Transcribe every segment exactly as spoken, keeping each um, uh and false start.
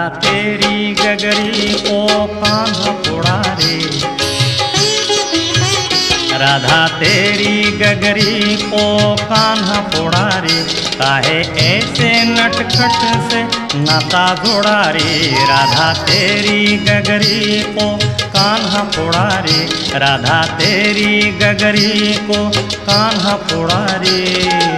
तेरी गगरी को कान्हा फोड़ा रे, राधा तेरी गगरी को कान्हा फोड़ा रे, काहे ऐसे नटखट से नाता जोड़ा रे। राधा तेरी गगरी को कान्हा फोड़ा रे, राधा तेरी गगरी को कान्हा फोड़ा रे।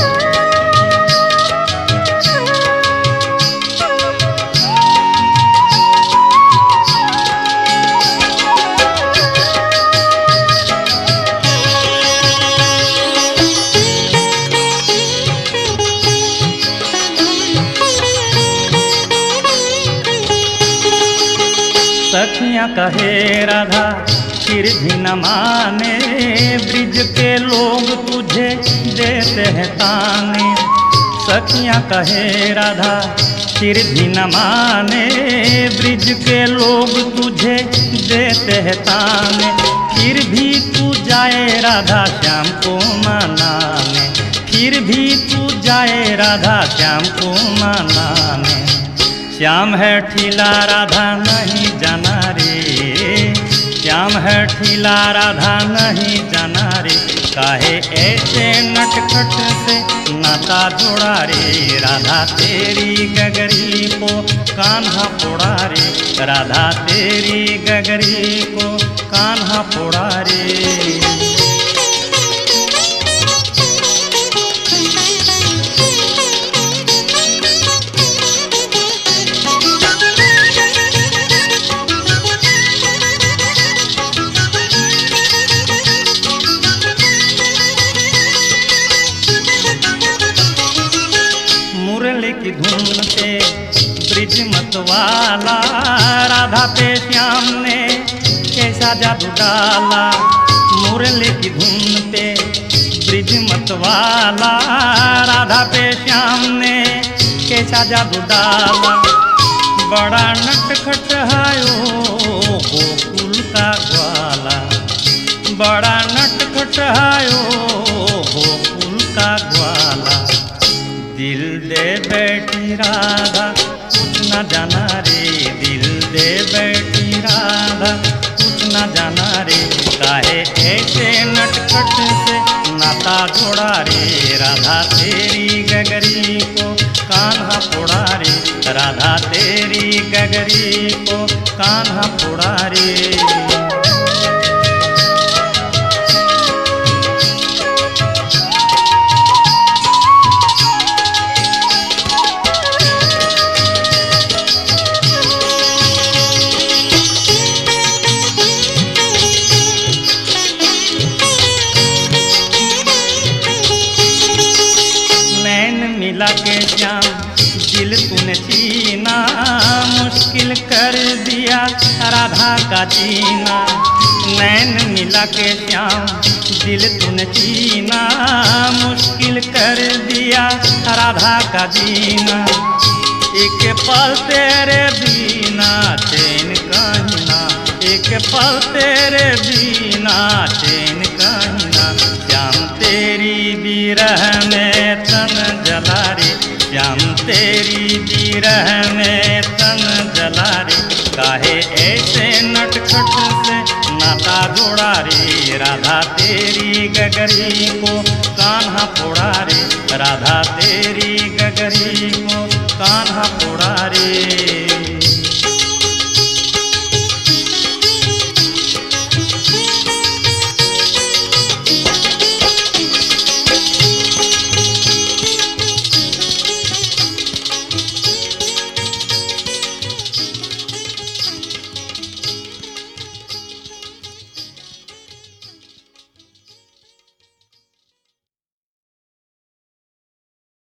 सखियाँ कहे राधा फिर भी न माने, ब्रिज के लोग तुझे देते हैं ताने। सखियाँ कहे राधा फिर भी न माने, ब्रिज के लोग तुझे देते हैं ताने। फिर भी तू जाए राधा श्याम को मनाने, फिर भी तू जाए राधा श्याम को मनाने। श्याम है ठीला राधा नहीं जाना रे, श्याम है ठीला राधा नहीं जाना रे, काहे ऐसे नटखट से नाता जोड़ा रे। राधा तेरी गगरी को कान्हा फोड़ा रे, राधा तेरी गगरी को कान्हा फोड़ा रे। की धुन पे ब्रिज मतवाला, राधा पे श्याम ने कैसा जादू डाला। मुरली की धुन पे ब्रिज मतवाला, राधा पे श्याम ने कैसा जादू डाला। बड़ा नटखट है ओ गोकुल का ग्वाला, बड़ा नटखट है ओ गोकुल का ग्वाला। दिल दे बैठी राधा कुछ न जाना रे, दिल दे बैठी राधा कुछ न जाना रे, काहे ऐसे नटखट से नाता जोड़ा रे। राधा तेरी गगरी को कान्हा फोड़ा रे, राधा तेरी गगरी को कान्हा फोड़ा रे। मिला के श्याम दिल तूने छीना, मुश्किल कर दिया राधा का जीना। नैन मिला के श्याम दिल तूने छीना, मुश्किल कर दिया राधा का जीना। एक पल तेरे बिना चैन कहीं ना, एक पल तेरे बिना चैन कहीं ना। श्याम तेरी विरह में तन जला रे, श्याम तेरी विरह में तन जला रे, काहे ऐसे नटखट से नाता जोड़ा रे। राधा तेरी गगरी को कान्हा फोड़ा रे, राधा तेरी गगरी को कान्हा फोड़ा रे।